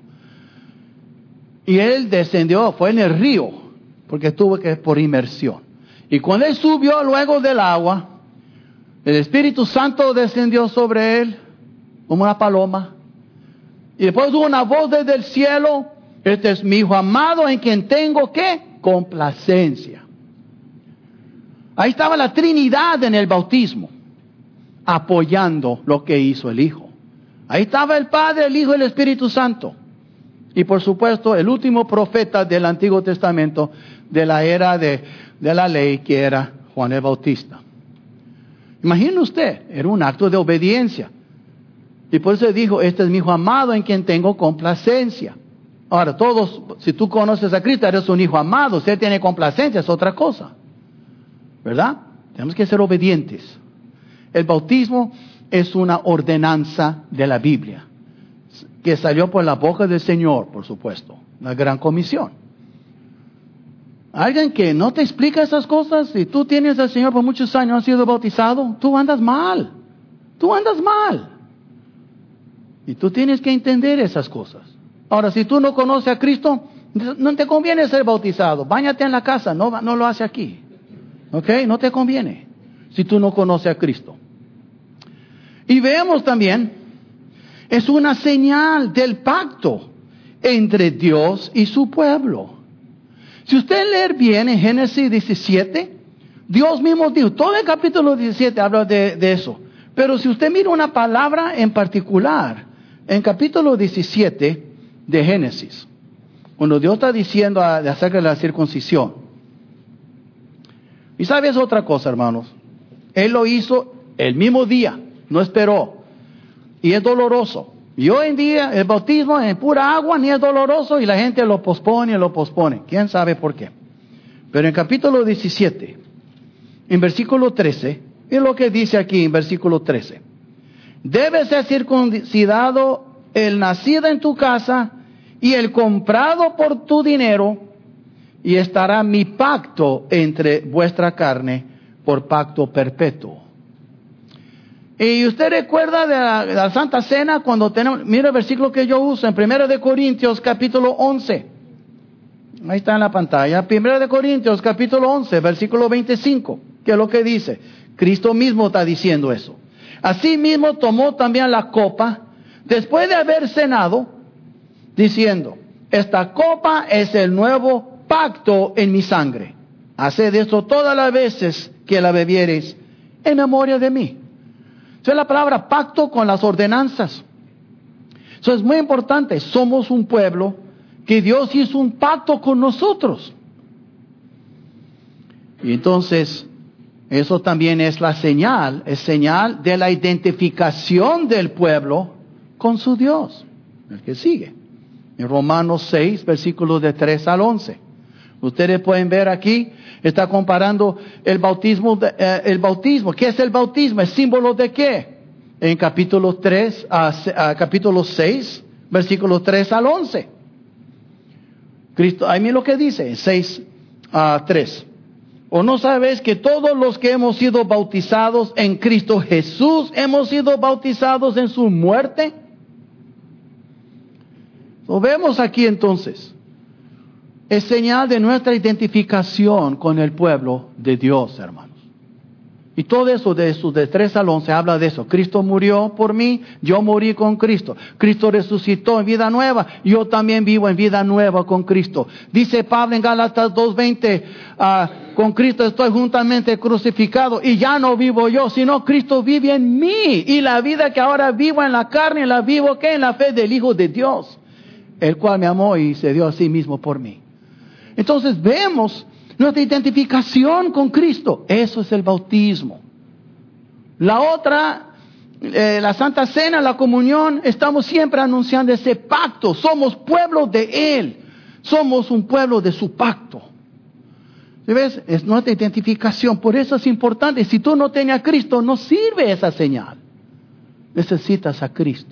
Y él descendió, fue en el río, porque tuvo que por inmersión. Y cuando él subió luego del agua, el Espíritu Santo descendió sobre él como una paloma. Y después hubo una voz desde el cielo, este es mi Hijo amado en quien tengo, ¿qué? Complacencia. Ahí estaba la Trinidad en el bautismo, apoyando lo que hizo el Hijo. Ahí estaba el Padre, el Hijo y el Espíritu Santo. Y por supuesto, el último profeta del Antiguo Testamento, de la era de, de la ley, que era Juan el Bautista. Imagine usted, era un acto de obediencia. Y por eso dijo, este es mi Hijo amado en quien tengo complacencia. Ahora, todos, si tú conoces a Cristo, eres un hijo amado. Si él tiene complacencia, es otra cosa. ¿Verdad? Tenemos que ser obedientes. El bautismo es una ordenanza de la Biblia, que salió por la boca del Señor, por supuesto. La gran comisión. Alguien que no te explica esas cosas, si tú tienes al Señor por muchos años, has sido bautizado, tú andas mal. Tú andas mal. Y tú tienes que entender esas cosas. Ahora, si tú no conoces a Cristo, no te conviene ser bautizado. Báñate en la casa, no, no lo hace aquí. ¿Ok? No te conviene si tú no conoces a Cristo. Y vemos también, es una señal del pacto entre Dios y su pueblo. Si usted lee bien en Génesis diecisiete, Dios mismo dijo, todo el capítulo diecisiete habla de, de eso. Pero si usted mira una palabra en particular, en capítulo diecisiete de Génesis, cuando Dios está diciendo a, de acerca de la circuncisión. Y sabes otra cosa, hermanos. Él lo hizo el mismo día, no esperó. Y es doloroso. Y hoy en día el bautismo en pura agua ni es doloroso y la gente lo pospone y lo pospone. ¿Quién sabe por qué? Pero en capítulo diecisiete, en versículo trece, es lo que dice aquí en versículo trece. Debe ser circuncidado el nacido en tu casa y el comprado por tu dinero, y estará mi pacto entre vuestra carne por pacto perpetuo. Y usted recuerda de la, de la Santa Cena cuando tenemos, mira el versículo que yo uso en primero de Corintios capítulo once. Ahí está en la pantalla. primero de Corintios capítulo once, versículo veinticinco. ¿Qué es lo que dice? Cristo mismo está diciendo eso. Asimismo tomó también la copa después de haber cenado, diciendo, esta copa es el nuevo pacto en mi sangre. Haced esto todas las veces que la bebiereis en memoria de mí. Esa es la palabra pacto con las ordenanzas. Eso es muy importante. Somos un pueblo que Dios hizo un pacto con nosotros. Y entonces, eso también es la señal, es señal de la identificación del pueblo con su Dios. El que sigue. En Romanos seis, versículos de tres al once. Ustedes pueden ver aquí, está comparando el bautismo, de, eh, el bautismo. ¿Qué es el bautismo? ¿Es símbolo de qué? En capítulo tres, a, a capítulo seis, versículos tres al once. Cristo, ahí mira lo que dice, seis a tres. ¿O no sabéis que todos los que hemos sido bautizados en Cristo Jesús hemos sido bautizados en su muerte? Lo vemos aquí entonces. Es señal de nuestra identificación con el pueblo de Dios, hermanos. Y todo eso de eso, de tres al once, habla de eso. Cristo murió por mí, yo morí con Cristo. Cristo resucitó en vida nueva, yo también vivo en vida nueva con Cristo. Dice Pablo en Gálatas dos veinte, uh, con Cristo estoy juntamente crucificado y ya no vivo yo, sino Cristo vive en mí. Y la vida que ahora vivo en la carne, la vivo que en la fe del Hijo de Dios, el cual me amó y se dio a sí mismo por mí. Entonces vemos nuestra identificación con Cristo. Eso es el bautismo. La otra, eh, la Santa Cena, la comunión, estamos siempre anunciando ese pacto. Somos pueblo de Él. Somos un pueblo de su pacto. ¿Ves? Es nuestra identificación. Por eso es importante. Si tú no tienes a Cristo, no sirve esa señal. Necesitas a Cristo.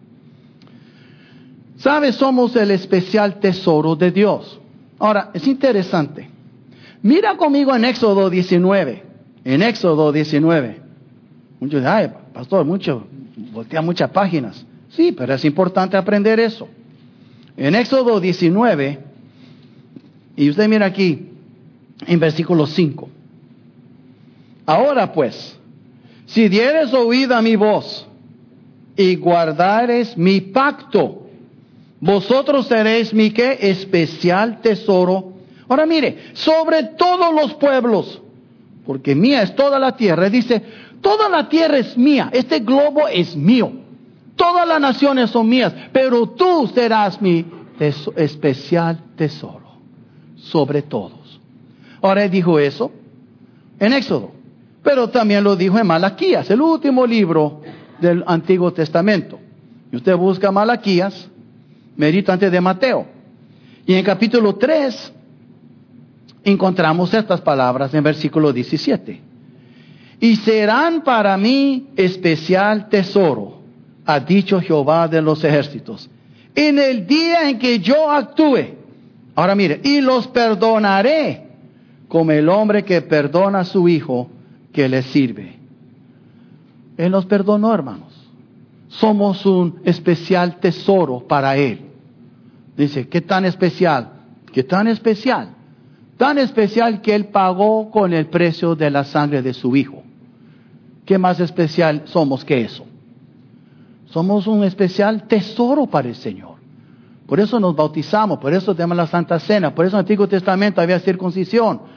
¿Sabes? Somos el especial tesoro de Dios. Ahora, es interesante. Mira conmigo en Éxodo diecinueve. En Éxodo diecinueve. Muchos dicen, ay, pastor, mucho, voltea muchas páginas. Sí, pero es importante aprender eso. En Éxodo diecinueve, y usted mira aquí, en versículo cinco. Ahora pues, si dieres oído a mi voz y guardares mi pacto, vosotros seréis mi ¿qué? Especial tesoro. Ahora mire, sobre todos los pueblos, porque mía es toda la tierra. Dice, toda la tierra es mía, este globo es mío, todas las naciones son mías, pero tú serás mi teso- especial tesoro, sobre todos. Ahora él dijo eso en Éxodo, pero también lo dijo en Malaquías, el último libro del Antiguo Testamento. Y usted busca Malaquías, merito antes de Mateo. Y en capítulo tres encontramos estas palabras en versículo diecisiete. Y serán para mí especial tesoro, ha dicho Jehová de los ejércitos, en el día en que yo actúe. Ahora mire, y los perdonaré como el hombre que perdona a su hijo que le sirve. Él nos perdonó, hermanos. Somos un especial tesoro para Él. Dice, ¿qué tan especial? ¿Qué tan especial? Tan especial que Él pagó con el precio de la sangre de su Hijo. ¿Qué más especial somos que eso? Somos un especial tesoro para el Señor. Por eso nos bautizamos, por eso tenemos la Santa Cena, por eso en el Antiguo Testamento había circuncisión.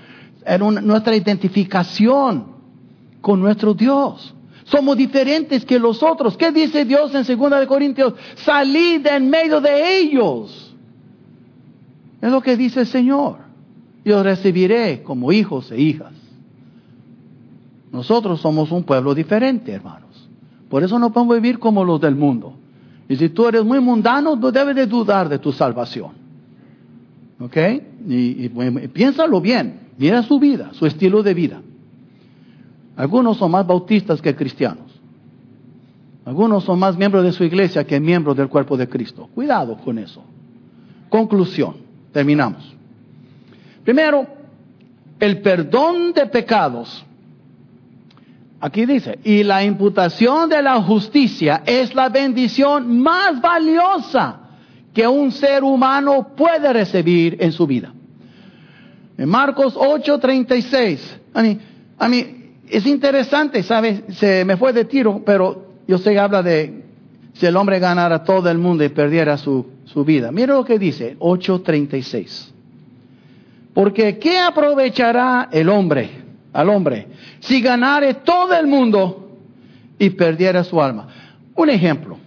en una, nuestra identificación con nuestro Dios. Somos diferentes que los otros. ¿Qué dice Dios en segunda de Corintios? Salid de en medio de ellos. Es lo que dice el Señor. Yo recibiré como hijos e hijas. Nosotros somos un pueblo diferente, hermanos. Por eso no podemos vivir como los del mundo. Y si tú eres muy mundano, no debes de dudar de tu salvación. ¿Ok? Y, y, y piénsalo bien. Mira su vida, su estilo de vida. Algunos son más bautistas que cristianos. Algunos son más miembros de su iglesia que miembros del cuerpo de Cristo. Cuidado con eso. Conclusión. Terminamos. Primero, el perdón de pecados. Aquí dice, y la imputación de la justicia es la bendición más valiosa que un ser humano puede recibir en su vida. En Marcos ocho treinta y seis. A mí, a mí es interesante, ¿sabes? Se me fue de tiro, pero yo sé que habla de si el hombre ganara todo el mundo y perdiera su, su vida. Mira lo que dice, ocho treinta y seis. Porque ¿qué aprovechará el hombre, al hombre, si ganare todo el mundo y perdiera su alma? Un ejemplo.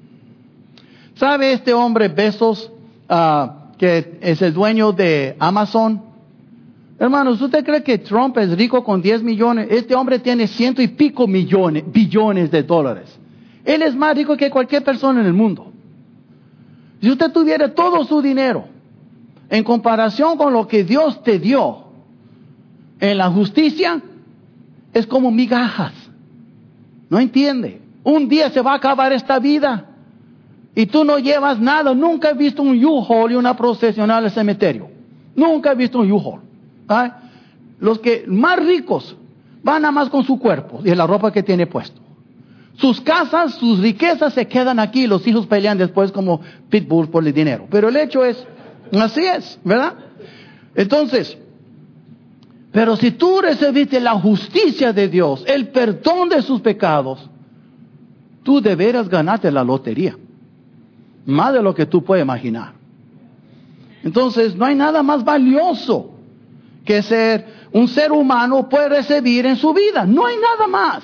¿Sabe este hombre Bezos, uh, que es el dueño de Amazon? Hermanos, ¿usted cree que Trump es rico con diez millones? Este hombre tiene ciento y pico millones, billones de dólares. Él es más rico que cualquier persona en el mundo. Si usted tuviera todo su dinero, en comparación con lo que Dios te dio en la justicia, es como migajas. ¿No entiende? Un día se va a acabar esta vida y tú no llevas nada. Nunca he visto un U-Haul y una procesión al cementerio. Nunca he visto un U-Haul. ¿Ah? Los que más ricos van nada más con su cuerpo y la ropa que tiene puesto. Sus casas, sus riquezas se quedan aquí. Los hijos pelean después como pitbulls por el dinero. Pero el hecho es, así es, ¿verdad? Entonces, pero si tú recibiste la justicia de Dios, el perdón de sus pecados, tú deberás ganarte la lotería. Más de lo que tú puedes imaginar. Entonces, no hay nada más valioso que ser un ser humano puede recibir en su vida. No hay nada más.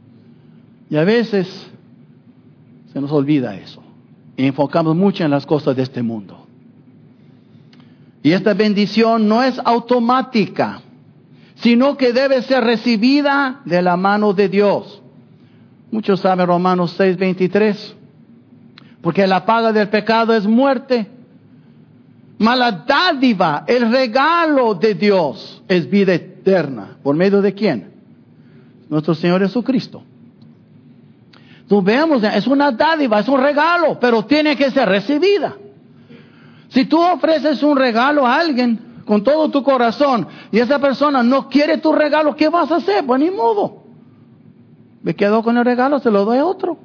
Y a veces se nos olvida eso. Y enfocamos mucho en las cosas de este mundo. Y esta bendición no es automática, sino que debe ser recibida de la mano de Dios. Muchos saben Romanos seis veintitrés. Porque la paga del pecado es muerte. Mas la dádiva, el regalo de Dios es vida eterna. ¿Por medio de quién? Nuestro Señor Jesucristo. Entonces vemos, es una dádiva, es un regalo, pero tiene que ser recibida. Si tú ofreces un regalo a alguien con todo tu corazón y esa persona no quiere tu regalo, ¿qué vas a hacer? Pues ni modo. Me quedo con el regalo, se lo doy a otro.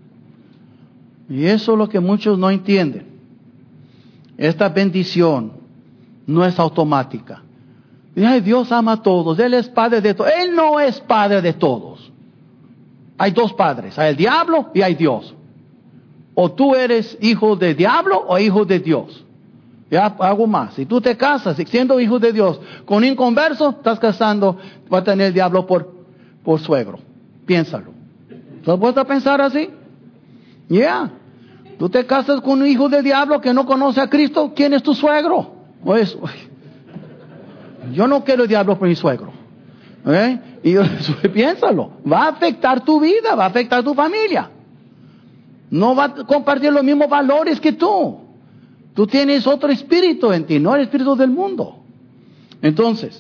Y eso es lo que muchos no entienden. Esta bendición no es automática. Y, ay, Dios ama a todos, Él es Padre de todos. Él no es Padre de todos. Hay dos padres, hay el diablo y hay Dios. O tú eres hijo del diablo o hijo de Dios. Ya hago más. Si tú te casas siendo hijo de Dios con un inconverso, estás casando, va a tener el diablo por, por suegro. Piénsalo. ¿Estás puesto a pensar así? Ya. Yeah. Tú te casas con un hijo del diablo que no conoce a Cristo, ¿quién es tu suegro? Pues, yo no quiero el diablo por mi suegro. ¿Eh? Y piénsalo, va a afectar tu vida, va a afectar tu familia. No va a compartir los mismos valores que tú. Tú tienes otro espíritu en ti, no el espíritu del mundo. Entonces,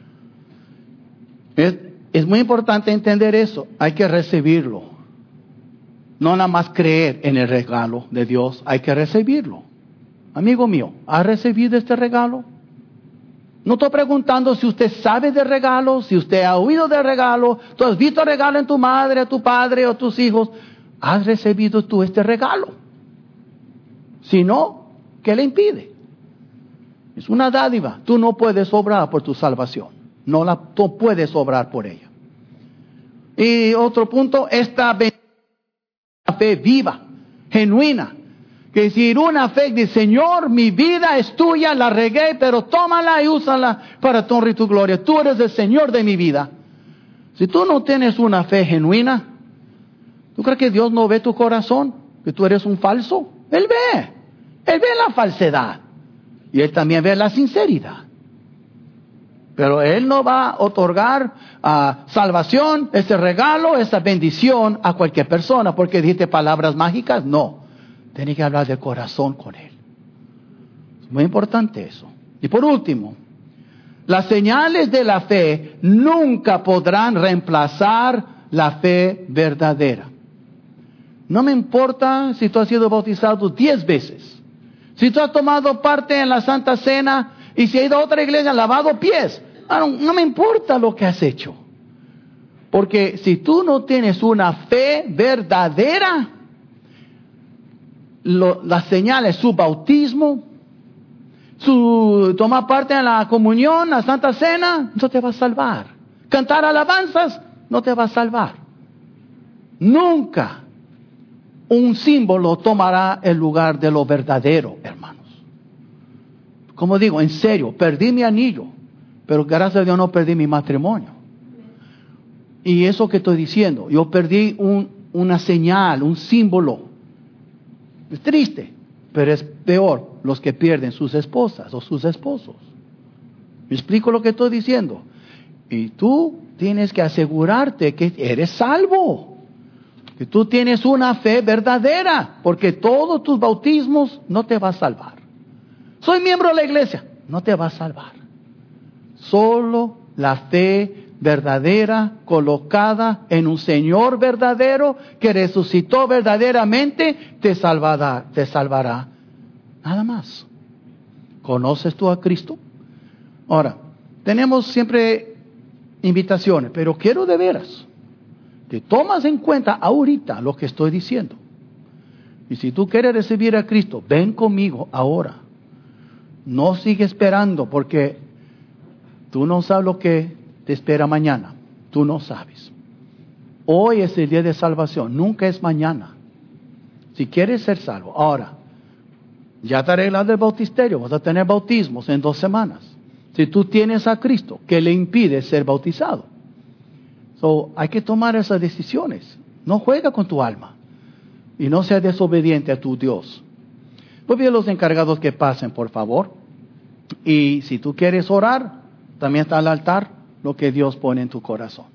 es, es muy importante entender eso, hay que recibirlo. No nada más creer en el regalo de Dios, hay que recibirlo. Amigo mío, ¿ha recibido este regalo? No estoy preguntando si usted sabe de regalo, si usted ha oído de regalo, tú has visto regalo en tu madre, tu padre o tus hijos. ¿Has recibido tú este regalo? Si no, ¿qué le impide? Es una dádiva. Tú no puedes obrar por tu salvación. No la tú puedes obrar por ella. Y otro punto, esta fe viva, genuina, Que si una fe dice, Señor, mi vida es tuya, la regué, pero tómala y úsala para tu honra y tu gloria. Tú eres el Señor de mi vida. Si tú no tienes una fe genuina, ¿tú crees que Dios no ve tu corazón? ¿Que tú eres un falso? Él ve. Él ve la falsedad. Y Él también ve la sinceridad. Pero Él no va a otorgar uh, salvación, ese regalo, esa bendición a cualquier persona. Porque dijiste palabras mágicas. No. Tienes que hablar del corazón con Él. Es muy importante eso. Y por último, las señales de la fe nunca podrán reemplazar la fe verdadera. No me importa si tú has sido bautizado diez veces. Si tú has tomado parte en la Santa Cena y si has ido a otra iglesia, lavado pies. No, no me importa lo que has hecho. Porque si tú no tienes una fe verdadera, Lo, las señales, su bautismo, su tomar parte en la comunión, la Santa Cena, no te va a salvar. Cantar alabanzas, no te va a salvar. Nunca un símbolo tomará el lugar de lo verdadero, hermanos. Como digo, en serio, perdí mi anillo, pero gracias a Dios no perdí mi matrimonio. Y eso que estoy diciendo, yo perdí un, una señal, un símbolo. Es triste, pero es peor los que pierden sus esposas o sus esposos. ¿Me explico lo que estoy diciendo? Y tú tienes que asegurarte que eres salvo, que tú tienes una fe verdadera, porque todos tus bautismos no te va a salvar. Soy miembro de la iglesia, no te va a salvar. Solo la fe verdadera, colocada en un Señor verdadero que resucitó verdaderamente, te salvará, te salvará. Nada más. ¿Conoces tú a Cristo? Ahora, tenemos siempre invitaciones, pero quiero de veras que tomas en cuenta ahorita lo que estoy diciendo. Y si tú quieres recibir a Cristo, ven conmigo ahora. No sigue esperando, porque tú no sabes lo que te espera mañana. Tú no sabes. Hoy es el día de salvación, nunca es mañana. Si quieres ser salvo, ahora, ya te arreglaste el bautisterio, vas a tener bautismos en dos semanas. Si tú tienes a Cristo, ¿qué le impide ser bautizado? So, hay que tomar esas decisiones. No juega con tu alma y no seas desobediente a tu Dios. Pues bien, los encargados que pasen, por favor. Y si tú quieres orar, también está al altar lo que Dios pone en tu corazón.